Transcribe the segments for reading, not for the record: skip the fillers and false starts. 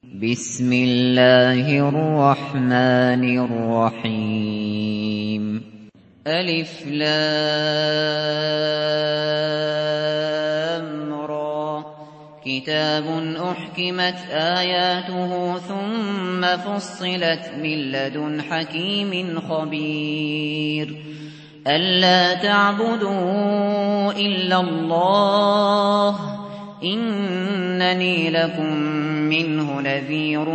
بسم الله الرحمن الرحيم ألف لام را كتاب أحكمت آياته ثم فصلت من لدن حكيم خبير ألا تعبدوا إلا الله إنني لكم منه نذير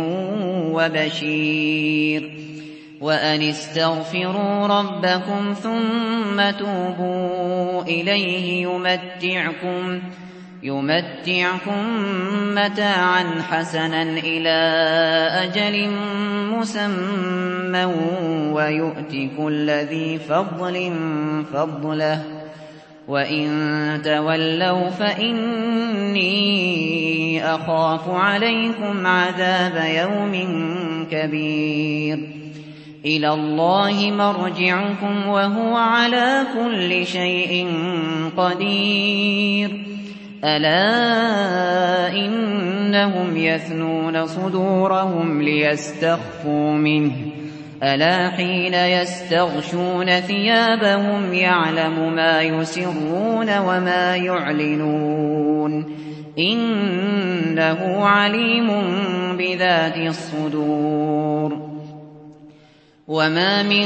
وبشير وأن استغفروا ربكم ثم توبوا إليه يمتعكم متاعا حسنا إلى أجل مسمى ويؤت كل ذي فضل فضله وإن تولوا فإني أخاف عليكم عذاب يوم كبير إلى الله مرجعكم وهو على كل شيء قدير ألا إنهم يثنون صدورهم ليستخفوا منه ألا حين يستغشون ثيابهم يعلم ما يسرون وما يعلنون إنه عليم بذات الصدور وما من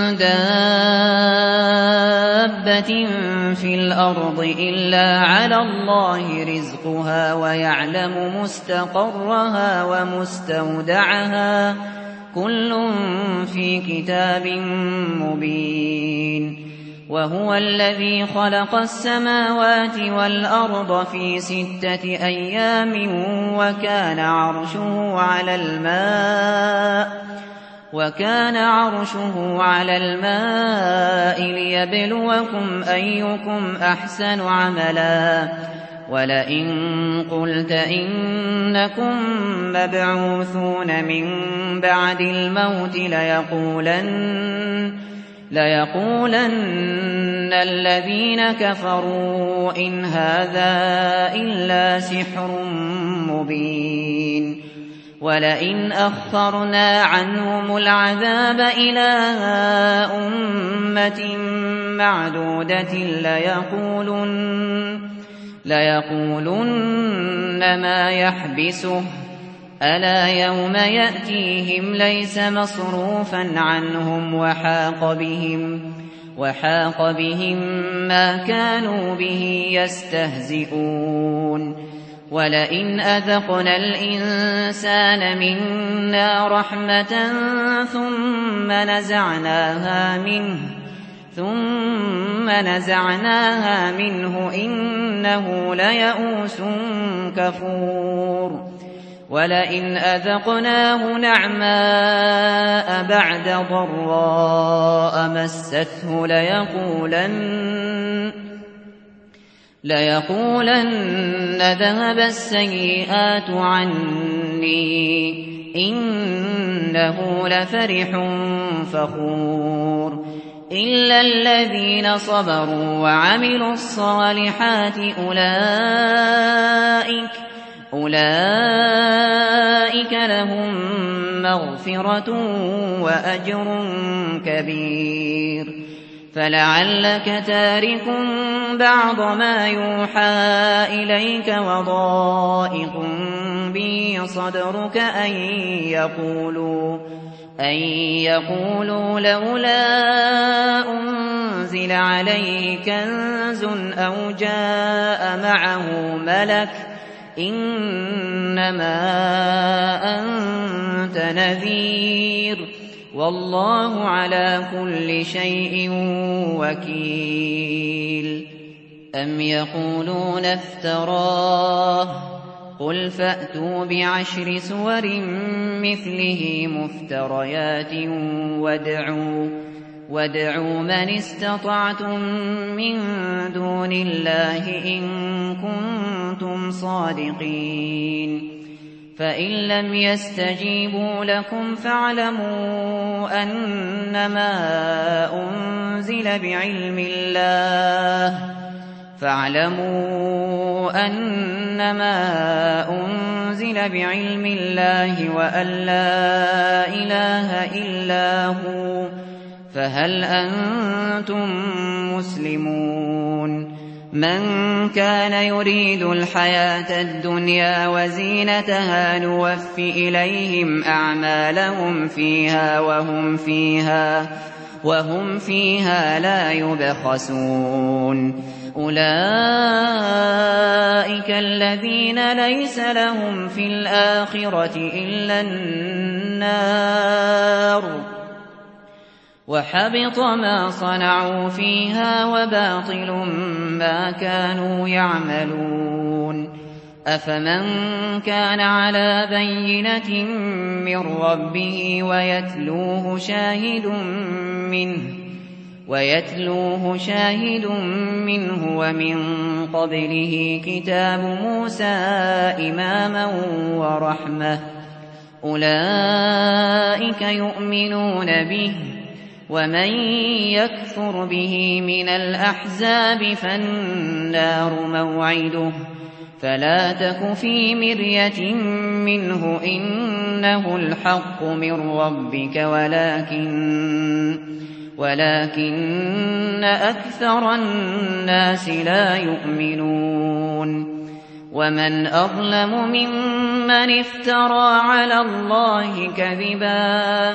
دابة في الأرض إلا على الله رزقها ويعلم مستقرها ومستودعها كل في كتاب مبين وهو الذي خلق السماوات والأرض في 6 أيام وكان عرشه على الماء ليبلوكم أيكم أحسن عملا ولئن قلت إنكم مبعوثون من بعد الموت ليقولن الذين كفروا إن هذا إلا سحر مبين ولئن أخرنا عنهم العذاب إلى أمة معدودة ليقولن ما يحبسه ألا يوم يأتيهم ليس مصروفا عنهم وحاق بهم ما كانوا به يستهزئون ولئن أذقنا الإنسان منا رحمة ثم نزعناها منه إنه ليئوس كفور ولئن أذقناه نعماء بعد ضراء مسته ليقولن ذهب السيئات عني إنه لفرح فخور إلا الذين صبروا وعملوا الصالحات أولئك لهم مغفرة وأجر كبير فلعلك تارك بعض ما يوحى إليك وضائق به صدرك أن يقولوا لولا أنزل عليه كنز أو جاء معه ملك إنما أنت نذير والله على كل شيء وكيل أم يقولون افتراه قل فأتوا ب10 سور مثله مفتريات وادعوا من استطعتم من دون الله إن كنتم صادقين فإن لم يستجيبوا لكم فاعلموا أنما أنزل بعلم الله فاعلموا أنما أنزل بعلم الله وأن لا إله إلا هو، فهل أنتم مسلمون؟ من كان يريد الحياة الدنيا وزينتها نوف إليهم أعمالهم فيها وهم فيها لا يبخسون. أولئك الذين ليس لهم في الآخرة إلا النار، وحبط ما صنعوا فيها وباطل ما كانوا يعملون. أفمن كان على بينة من ربه ويتلوه شاهد منه ومن قبله كتاب موسى إماما ورحمة، أولئك يؤمنون به، ومن يكفر به من الأحزاب فالنار موعده، فلا تك في مرية منه إنه الحق من ربك ولكن أكثر الناس لا يؤمنون. ومن أظلم ممن افترى على الله كذبا،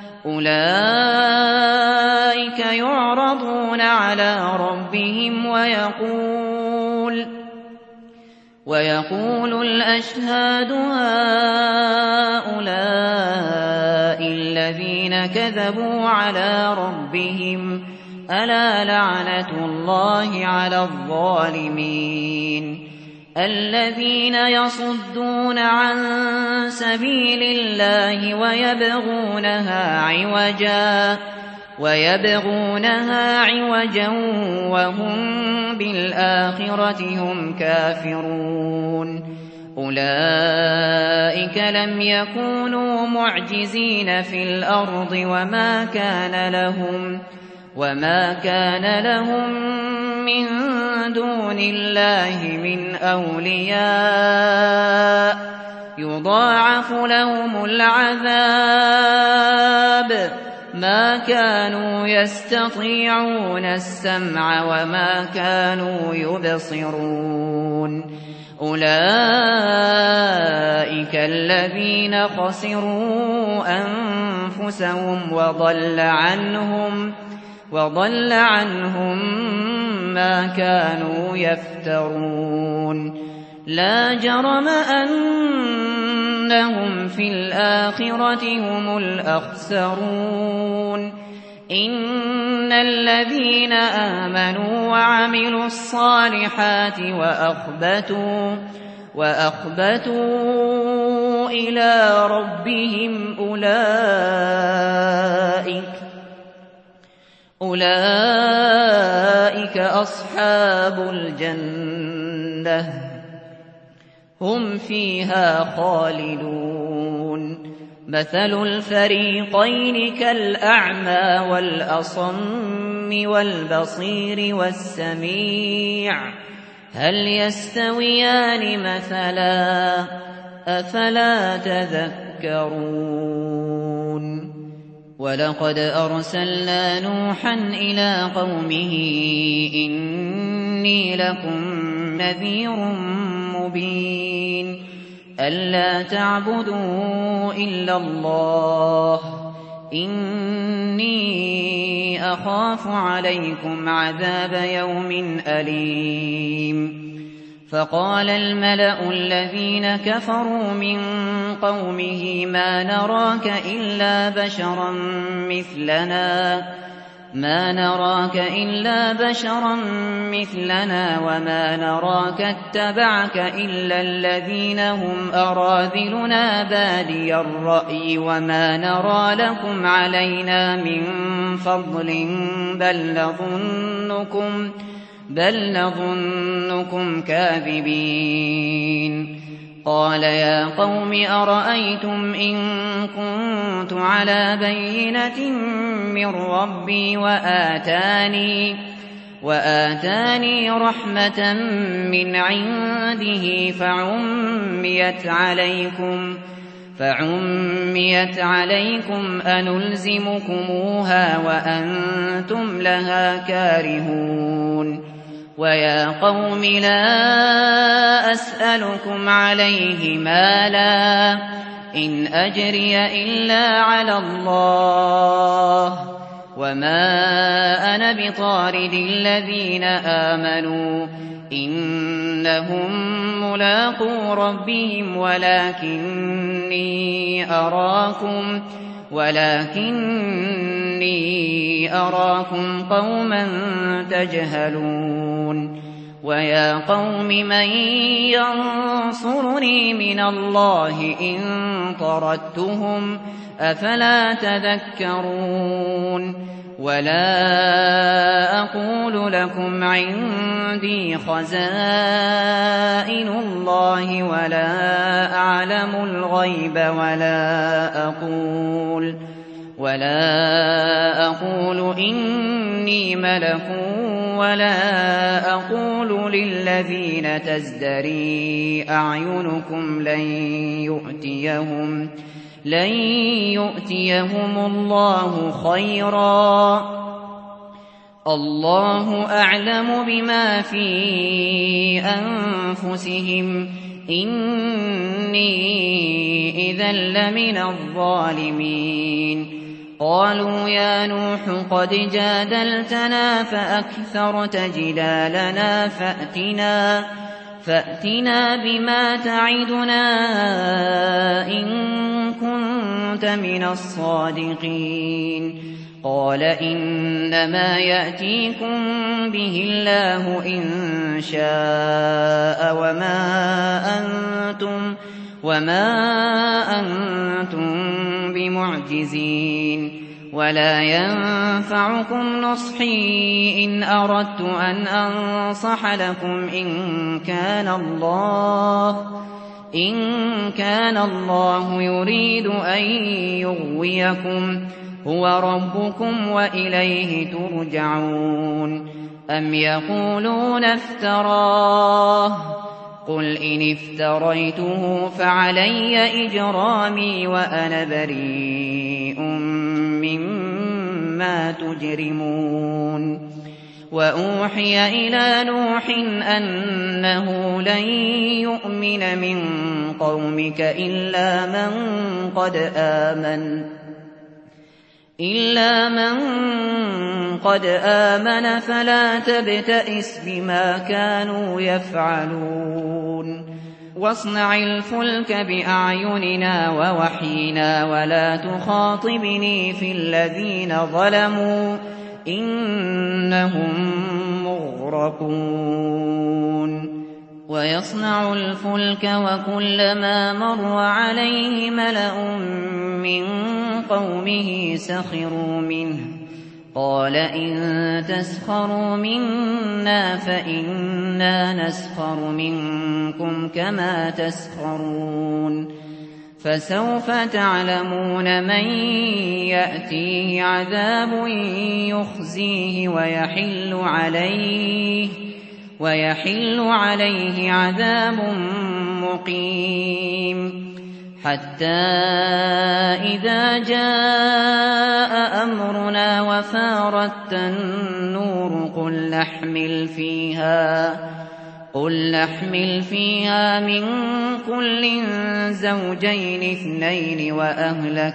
أولئك يعرضون على ربهم ويقول الأشهاد هؤلاء الذين كذبوا على ربهم، ألا لعنة الله على الظالمين. الذين يصدون عن سبيل الله ويبغونها عوجا وهم بالآخرة هم كافرون. أولئك لم يكونوا معجزين في الأرض وما كان لهم من دون الله من أولياء، يضاعف لهم العذاب، ما كانوا يستطيعون السمع وما كانوا يبصرون. أولئك الذين خسروا أنفسهم وضل عنهم ما كانوا يفترون. لا جرم أنهم في الآخرة هم الأخسرون. إن الذين آمنوا وعملوا الصالحات وأخبتوا إلى ربهم أولئك أصحاب الجنة، هم فيها خالدون. مثل الفريقين كالأعمى والأصم والبصير والسميع، هل يستويان مثلا؟ أفلا تذكرون. ولقد أرسلنا نوحا إلى قومه إني لكم نذير مبين، ألا تعبدوا إلا الله، إني أخاف عليكم عذاب يوم أليم. فقال الملأ الذين كفروا من قومه ما نراك إلا بشرا مثلنا وما نراك اتبعك إلا الذين هم أراذلنا بادي الرأي وما نرى لكم علينا من فضل بل نظنكم كاذبين. قال يا قوم أرأيتم إن كنت على بينة من ربي وآتاني رحمة من عنده فعميت عليكم أنلزمكموها وأنتم لها كارهون ويا قوم لا أسألكم عليه مالا إن أجري إلا على الله وما أنا بطارد الذين آمنوا إنهم ملاقو ربهم ولكني أراكم قوما تجهلون ويا قوم من ينصرني من الله إن طردتهم أفلا تذكرون ولا أقول لكم عندي خزائن الله ولا أعلم الغيب ولا أقول إني ملك ولا أقول للذين تزدري أعينكم لن يؤتيهم الله خيرا الله أعلم بما في أنفسهم إني إذا لمن الظالمين قالوا يا نوح قد جادلتنا فأكثرت جدالنا فأتنا بما تعدنا إن كنت من الصادقين قال إنما يأتيكم به الله إن شاء وما أنتم بمعجزين ولا ينفعكم نصحي إن أردت أن أنصح لكم إن كان الله يريد أن يغويكم هو ربكم وإليه ترجعون أم يقولون افتراه قل إن افتريته فعلي إجرامي وأنا بريء مما تجرمون وأوحي إلى نوح أنه لن يؤمن من قومك إلا من قد آمن فلا تبتئس بما كانوا يفعلون واصنع الفلك بأعيننا ووحينا ولا تخاطبني في الذين ظلموا إنهم مغرقون ويصنع الفلك وكلما مر عليه ملأ من قومه سخروا منه قال إن تسخروا منا فإنا نسخر منكم كما تسخرون فسوف تعلمون من يأتيه عذاب يخزيه ويحل عليه عذاب مقيم حتى إذا جاء أمرنا وفارت النور قل نحمل فيها من كل زوجين اثنين وأهلك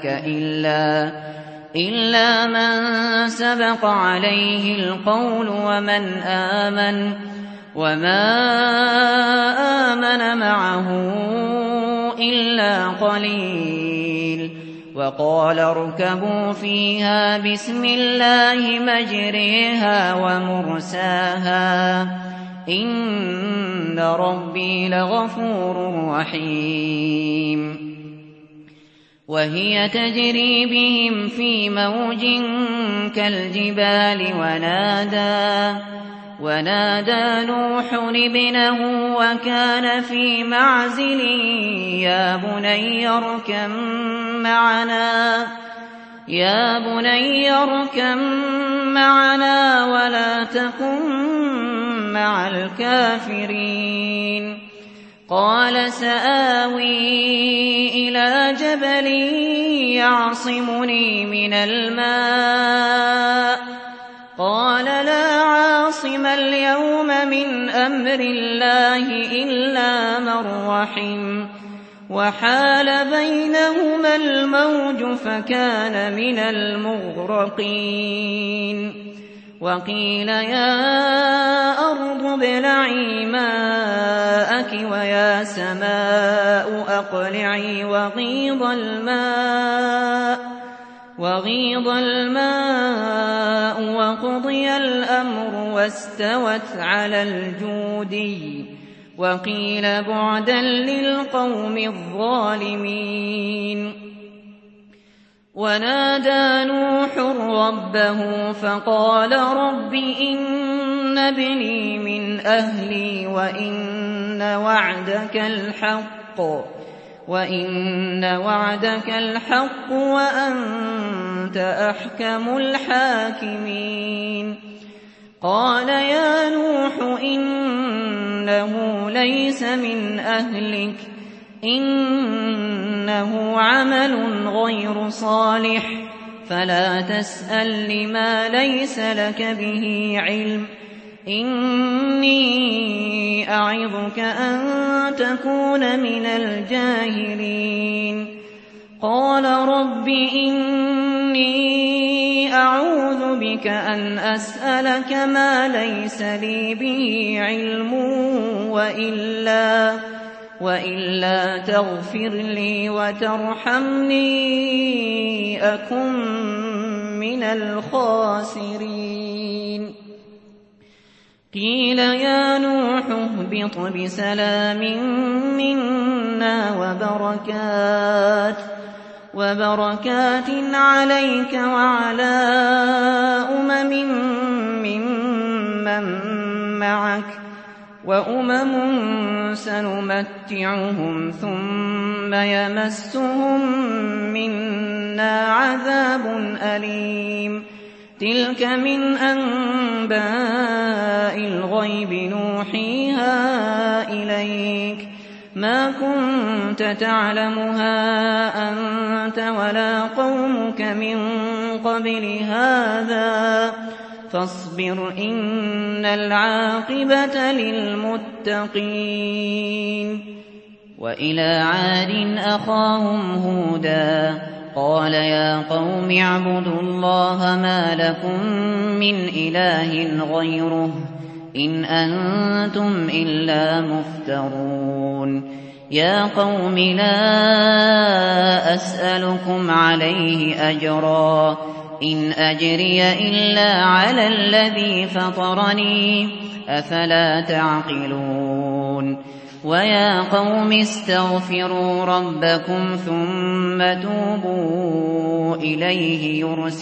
إلا من سبق عليه القول وما آمن معه إلا قليل وقال اركبوا فيها بسم الله مجريها ومرساها إن ربي لغفور رحيم وهي تجري بهم في موج كالجبال ونادى نوح ابنه وكان في معزل يا بني اركب معنا ولا تكن مع الكافرين. قال سآوي إلى جبل يعصمني من الماء قال لا عاصم اليوم من أمر الله إلا من رحم وحال بينهما الموج فكان من المغرقين. وقيل يا أرض ابلعي ماءك ويا سماء أقلعي وغيض الماء وقضي الأمر واستوت على الجودي وقيل بعدا للقوم الظالمين. ونادى نوح ربه فقال رب إن ابني من أهلي وإن وعدك الحق وأنت أحكم الحاكمين. قال يا نوح إنه ليس من أهلك إنه عمل غير صالح فلا تسأل لما ليس لك به علم إني أعظك أن تكون من الجاهلين. قال رب إني أعوذ بك أن أسألك ما ليس لي به علم وإلا تغفر لي وترحمني أكن من الخاسرين. قيل يا نوح اهبط بسلام منا وبركات عليك وعلى ممن معك وأمم سنمتعهم ثم يمسهم منا عذاب أليم. تلك من أنباء الغيب نوحيها إليك ما كنت تعلمها أنت ولا قومك من قبل هذا فاصبر إن العاقبة للمتقين. وإلى عاد أخاهم هودا قال يا قوم اعبدوا الله ما لكم من إله غيره إن أنتم إلا مفترون. يا قوم لا أسألكم عليه أجرا إن أجري إلا على الذي فطرني أفلا تعقلون. ويا قوم استغفروا ربكم ثم توبوا إليه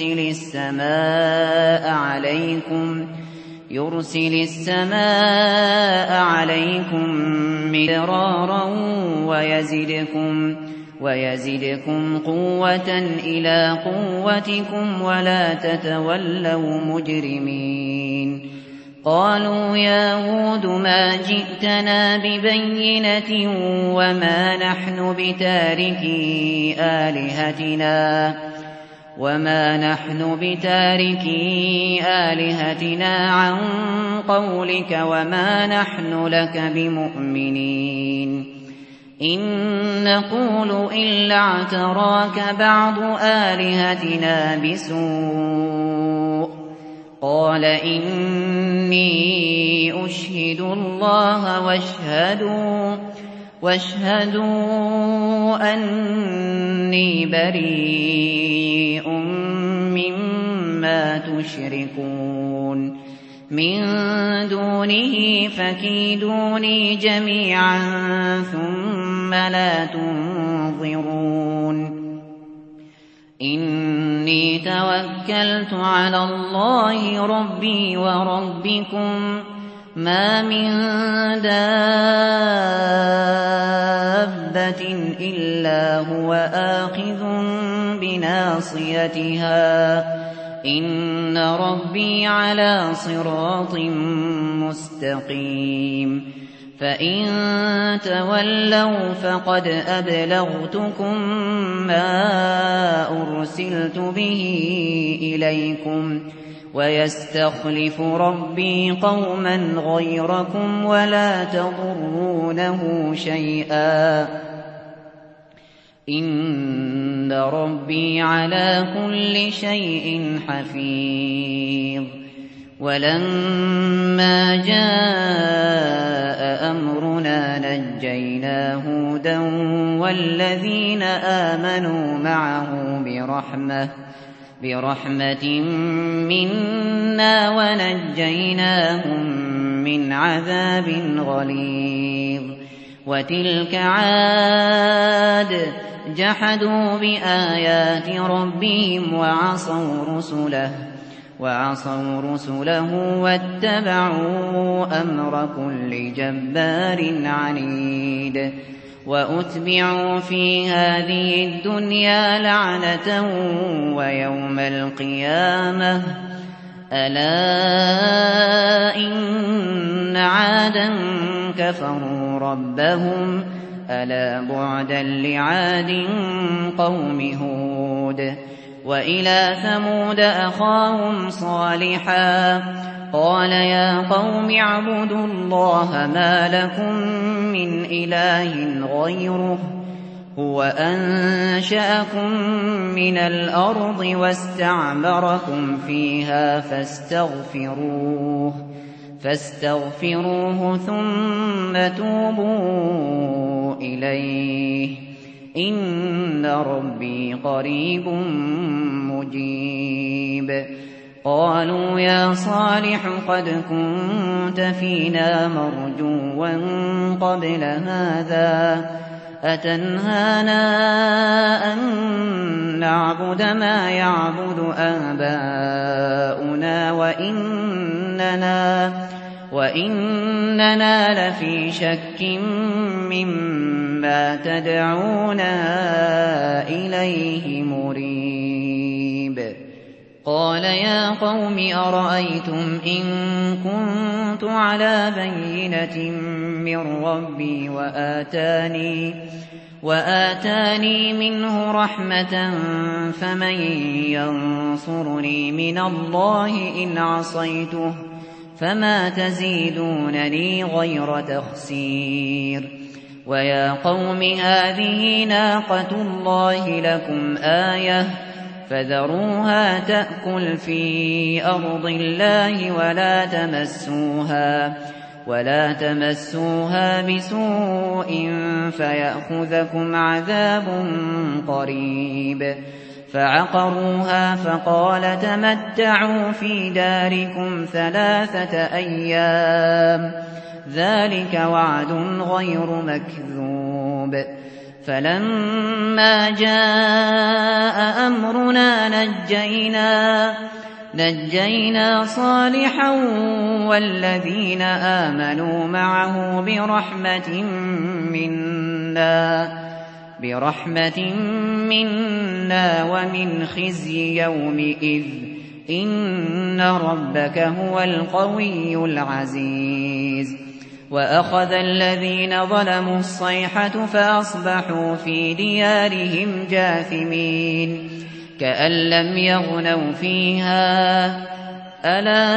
يرسل السماء عليكم مدرارا ويزدكم قوة إلى قوتكم ولا تتولوا مجرمين. قالوا يا هود ما جئتنا ببينة وما نحن بتاركي آلهتنا عن قولك وما نحن لك بمؤمنين إن نقول إلا اعتراك بعض آلهتنا بسوء. قال إني أشهد الله واشهدوا أني بريء مما تشركون من دونه فكيدوني جميعا ثم لا تنظرون. إني توكلت على الله ربي وربكم ما من دابة إلا هو آخذ بناصيتها إن ربي على صراط مستقيم فإن تولوا فقد أبلغتكم ما أرسلت به إليكم ويستخلف ربي قوما غيركم ولا تضرونه شيئا إن ربي على كل شيء حفيظ ولما جاء أمرنا نجينا هودا والذين آمنوا معه برحمة منا ونجيناهم من عذاب غليظ وتلك عاد جحدوا بآيات ربهم وعصوا رسله واتبعوا أمر كل جبار عنيد وأتبعوا في هذه الدنيا لعنة ويوم القيامة ألا إن عادا كفروا ربهم ألا بعدا لعاد قوم هود وإلى ثمود أخاهم صالحا قال يا قوم اعبدوا الله ما لكم من إله غيره هو أنشأكم من الأرض واستعمركم فيها فاستغفروه ثم توبوا إليه إن ربي قريب مجيب قالوا يا صالح قد كنت فينا مرجوا قبل هذا أتنهانا أن نعبد ما يعبد آباؤنا وإننا لفي شك مما تدعونا إليه مريب قال يا قوم أرأيتم إن كنت على بينة من ربي وآتاني منه رحمة فمن ينصرني من الله إن عصيته فما تزيدونني غير تخسير ويا قوم هذه ناقة الله لكم آية فذروها تأكل في أرض الله ولا تمسوها بسوء فيأخذكم عذاب قريب فعقروها فقال تمتعوا في داركم 3 أيام ذلك وعد غير مكذوب فلما جاء أمرنا نجينا صالحا والذين آمنوا معه برحمة منا ومن خزي يومئذ إن ربك هو القوي العزيز وأخذ الذين ظلموا الصيحة فأصبحوا في ديارهم جاثمين كأن لم يغنوا فيها ألا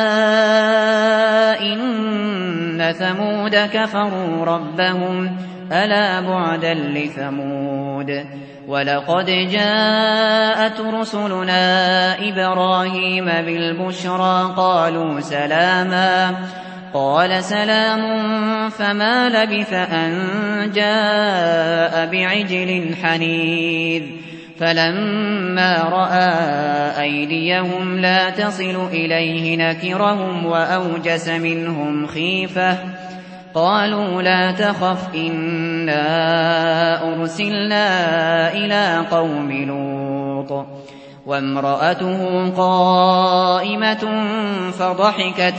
إن ثمود كفروا ربهم ألا بعدا لثمود ولقد جاءت رسلنا إبراهيم بالبشرى قالوا سلاما قال سلام فما لبث أن جاء بعجل حنيذ فلما رأى أيديهم لا تصل إليه نكرهم وأوجس منهم خيفة قالوا لا تخف إنا أرسلنا إلى قوم لوط وامرأته قائمة فضحكت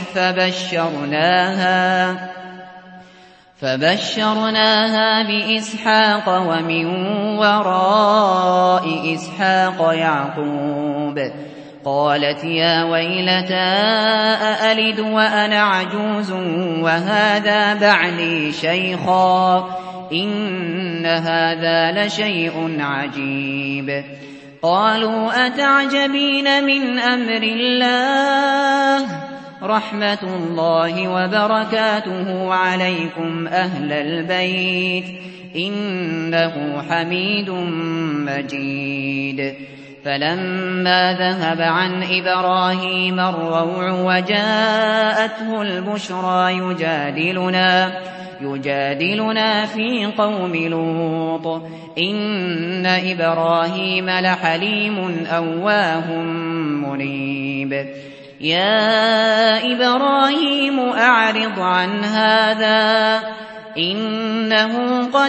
فبشرناها بإسحاق ومن وراء إسحاق يعقوب قالت يا ويلتى أألد وأنا عجوز وهذا بعلي شيخا إن هذا لشيء عجيب. قالوا أتعجبين من أمر الله رحمة الله وبركاته عليكم أهل البيت إنه حميد مجيد. فلما ذهب عن إبراهيم الروع وجاءته البشرى يجادلنا في قوم لوط إن إبراهيم لحليم أواه منيب. يا إبراهيم أعرض عن هذا إنه قد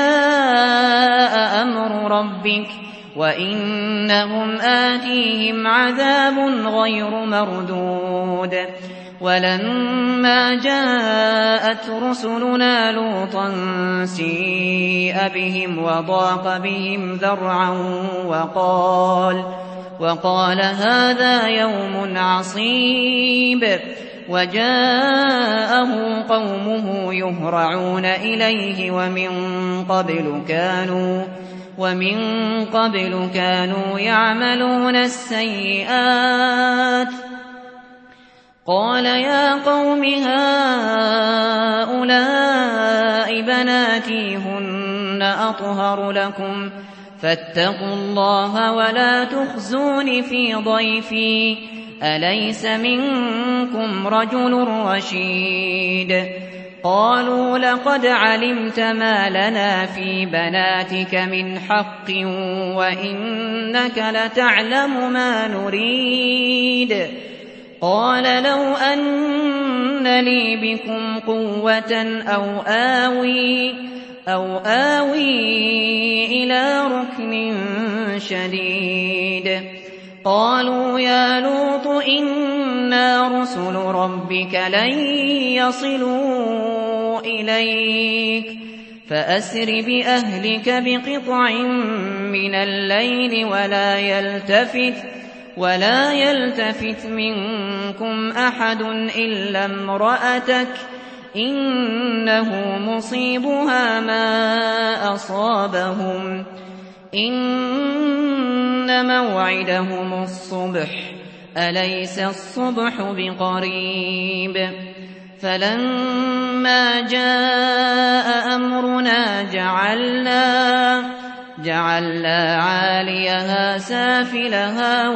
جاء أمر ربك وإنهم آتيهم عذاب غير مردود. ولما جاءت رسلنا لوطا سيء بهم وضاق بهم ذرعا وقال هذا يوم عصيب. وجاءه قومه يهرعون إليه ومن قبل كانوا يعملون السيئات. قال يا قوم هؤلاء بناتي هن أطهر لكم فاتقوا الله ولا تخزون في ضيفي أليس منكم رجل رشيد. قالوا لقد علمت ما لنا في بناتك من حق وإنك لتعلم ما نريد. قال لو أن لي بكم قوة أو آوي إلى ركن شديد. قالوا يا لوط إنا رسل ربك لن يصلوا إليك فأسر بأهلك بقطع من الليل ولا يلتفت منكم أحد إلا امرأتك إنه مصيبها ما أصابهم إن موعدهم الصبح أليس الصبح بقريب. فلما جاء أمرنا جعلنا عاليها سافلها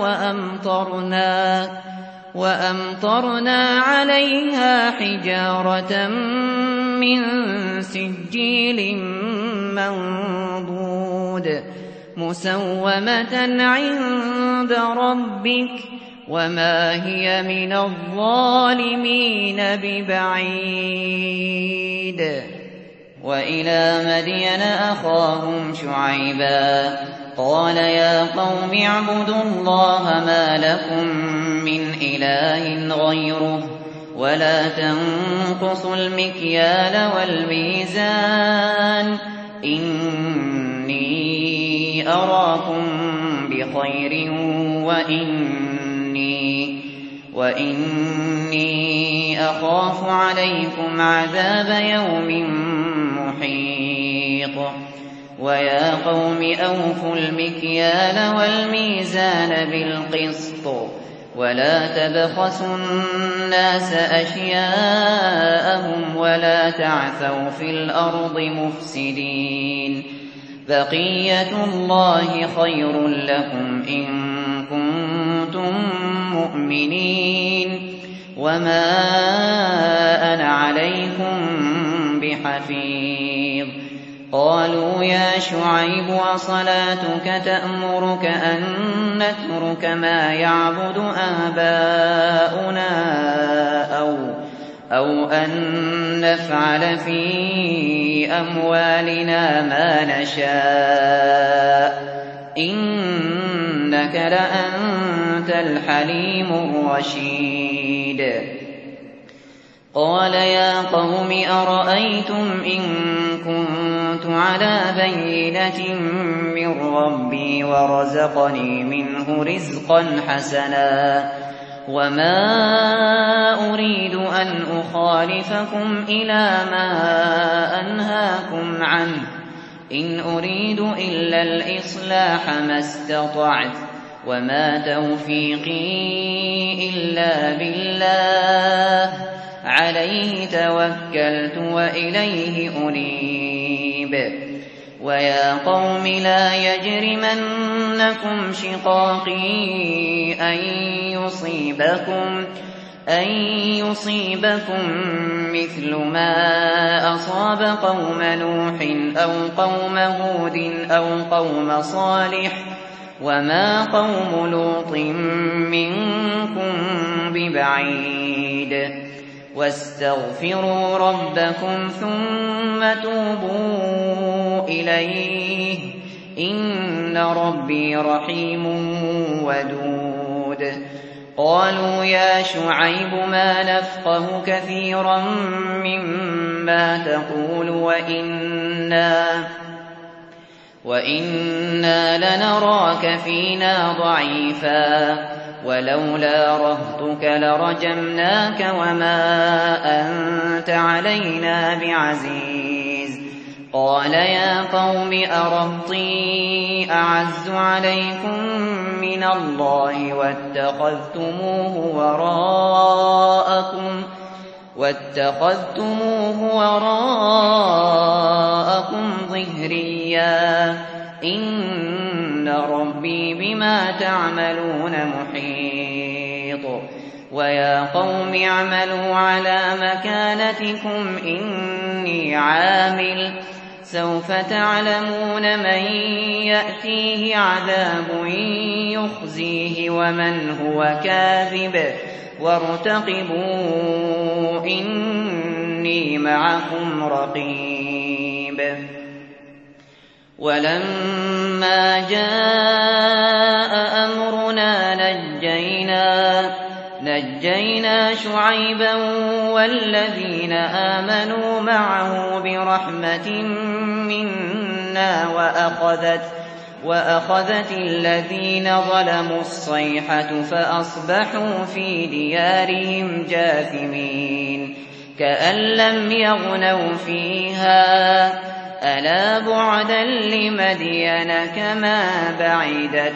وأمطرنا عليها حجارة من سجيل منضود مسومة عند ربك وما هي من الظالمين ببعيد. وإلى مدين أخاهم شعيبا قال يا قوم اعبدوا الله ما لكم من إله غيره ولا تنقصوا المكيال والميزان إني أراكم بخير وإني أخاف عليكم عذاب يوم محيط. ويا قوم أوفوا المكيال والميزان بالقسط ولا تبخسوا الناس أشياءهم ولا تعثوا في الأرض مفسدين. بقية الله خير لكم إن كنتم مؤمنين وما أنا عليكم بحفيظ. قالوا يا شعيب أصلاتك تأمرك أن نترك ما يعبد آباؤنا أو أن نفعل في أموالنا ما نشاء إنك لأنت الحليم الرشيد. قال يا قوم أرأيتم إن كنت على بينة من ربي ورزقني منه رزقا حسنا وما أريد أن أخالفكم إلى ما أنهاكم عنه إن أريد إلا الإصلاح ما استطعت وما توفيقي إلا بالله عليه توكلت وإليه أنيب ويا قوم لا يجرمنكم شقاقي أن يصيبكم مثل ما أصاب قوم نوح أو قوم هود أو قوم صالح وما قوم لوط منكم ببعيد واستغفروا ربكم ثم توبوا إليه إن ربي رحيم ودود قالوا يا شعيب ما نفقه كثيرا مما تقول وإنا لنراك فينا ضعيفا ولولا رهطك لرجمناك وما أنت علينا بعزيز قال يا قوم أرهطي أعز عليكم من الله واتخذتموه وراءكم ظهريا إن ربي بما تعملون محيط ويا قوم اعملوا على مكانتكم إني عامل سوف تعلمون من يأتيه عذاب يخزيه ومن هو كاذب وارتقبوا إني معكم رقيب ولما جاء أمرنا نجينا شعيبا والذين آمنوا معه برحمة منا وأخذت الذين ظلموا الصيحة فأصبحوا في ديارهم جاثمين كأن لم يغنوا فيها ألا بعدا لمدين كما بعدت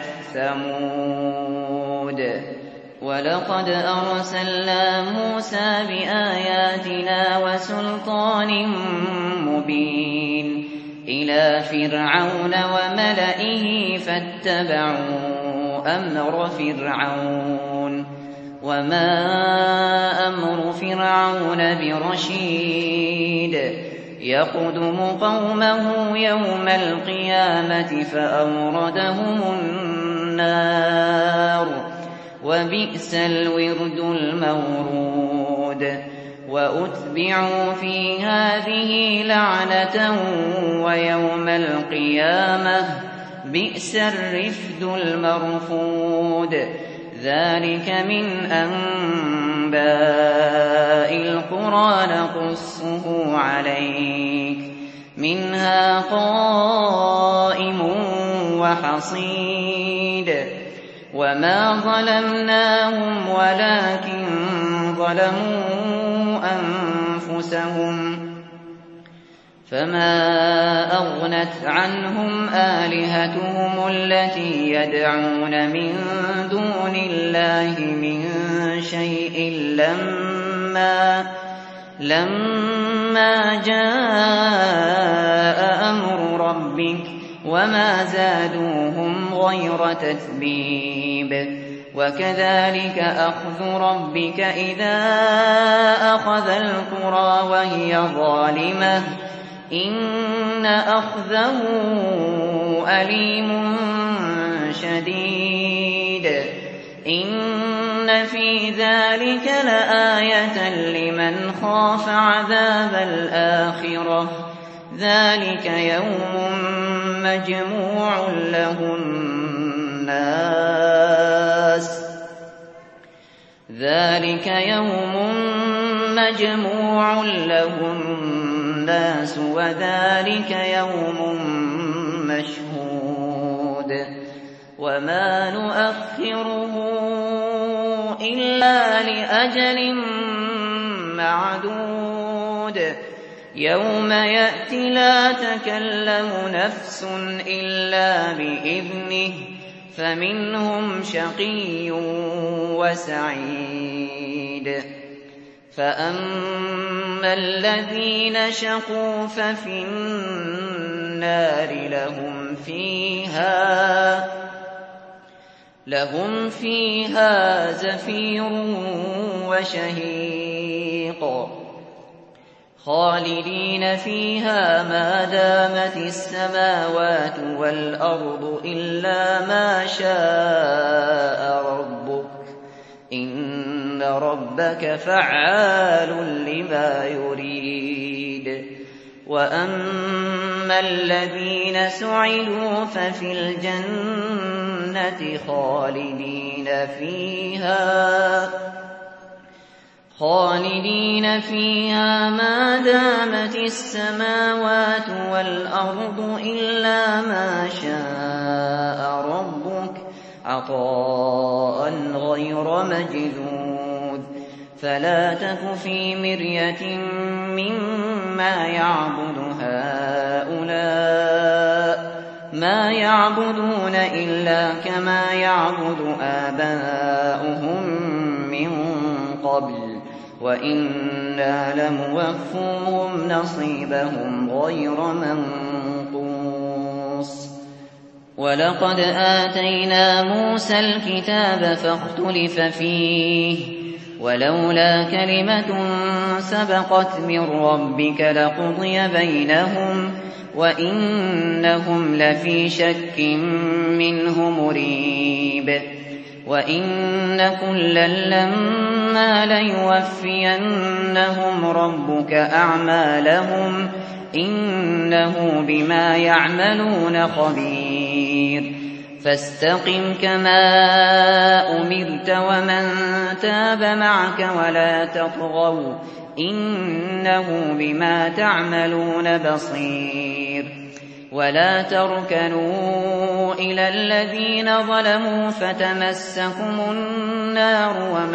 ثمود ولقد أرسلنا موسى بآياتنا وسلطان مبين إلى فرعون وملئه فاتبعوا أمر فرعون وما أمر فرعون برشيد يقدم قومه يوم القيامة فأوردهم النار وبئس الورد المورود وأتبعوا في هذه لعنة ويوم القيامة بئس الرفد المرفود ذلك من أنباء القرى نقصه عليك منها قائم وحصيد وما ظلمناهم ولكن ظلموا أنفسهم فما أغنت عنهم آلهتهم التي يدعون من دون الله من شيء لما جاء أمر ربك وما زادوهم غير تتبيب وكذلك أخذ ربك إذا أخذ القرى وهي ظالمة إن أخذه أليم شديد إن في ذلك لآية لمن خاف عذاب الآخرة ذلك يوم مجموع له الناس مجموع له الناس وذلك يوم مشهود وما نؤخره إلا لأجل معدود يوم يأتي لا تكلم نفس إلا بإذنه فمنهم شقي وسعيد فأما الذين شقوا ففي النار لهم فيها زفير وشهيق خالدين فيها ما دامت السماوات والأرض إلا ما شاء ربك إن ربك فعال لما يريد وأما الذين سعدوا ففي الجنة خالدين فيها ما دامت السماوات والأرض إلا ما شاء ربك عطاء غير مجذوذ فلا تك في مرية مما يعبد هؤلاء ما يعبدون إلا كما يعبد آباؤهم من قبل وإنا لموفوهم نصيبهم غير منقوص ولقد آتينا موسى الكتاب فاختلف فيه ولولا كلمة سبقت من ربك لقضي بينهم وإنهم لفي شك منه مريب وإن كلا لما ليوفينهم ربك أعمالهم إنه بما يعملون خبير فاستقم كما أمرت ومن تاب معك ولا تطغوا إنه بما تعملون بصير ولا تركنوا إلى الذين ظلموا فتمسكم النار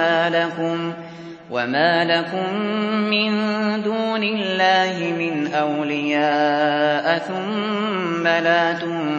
وما لكم من دون الله من أولياء ثم لا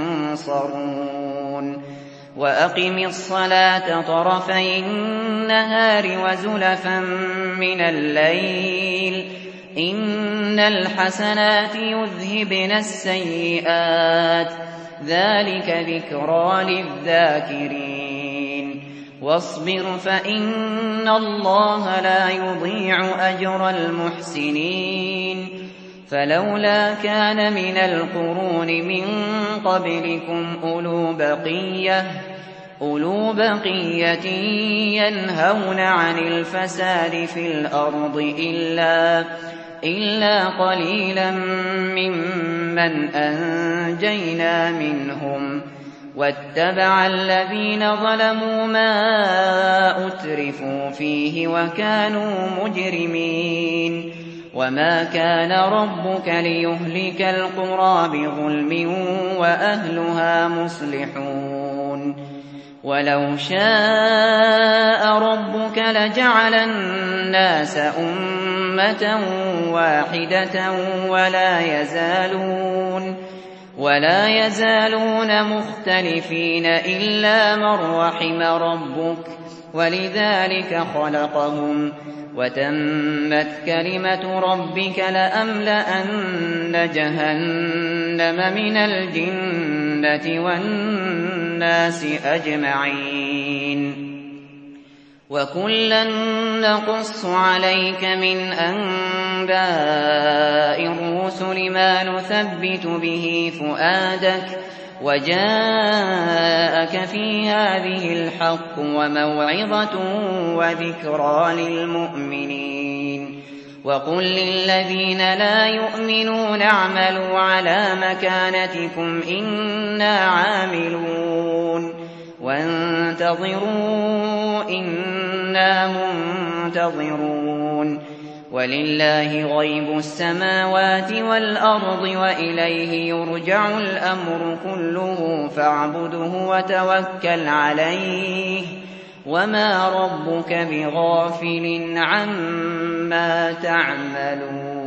تنصرون وأقم الصلاة طرفي النهار وزلفا من الليل إن الحسنات يذهبن السيئات ذلك ذكرى للذاكرين واصبر فإن الله لا يضيع أجر المحسنين فلولا كان من القرون من قبلكم أولو بقية ينهون عن الفساد في الأرض إلا قليلا ممن أنجينا منهم واتبع الذين ظلموا ما أترفوا فيه وكانوا مجرمين وما كان ربك ليهلك القرى بظلم وأهلها مصلحون ولو شاء ربك لجعل الناس أمة واحدة ولا يزالون مختلفين إلا من رحم ربك ولذلك خلقهم وتمت كلمة ربك لأملأن جهنم من الجنة والناس أجمعين وكلا نقص عليك من أنباء الرسل ما نثبت به فؤادك وجاءك في هذه الحق وموعظة وذكرى للمؤمنين وقل للذين لا يؤمنون اعملوا على مكانتكم إنا عاملون وانتظروا إنا منتظرون وَلِلَّهِ غَيْبُ السَّمَاوَاتِ وَالْأَرْضِ وَإِلَيْهِ يُرْجَعُ الْأَمْرُ كُلُّهُ فَاعْبُدْهُ وَتَوَكَّلْ عَلَيْهِ ۚ وَمَا رَبُّكَ بِغَافِلٍ عَمَّا تَعْمَلُونَ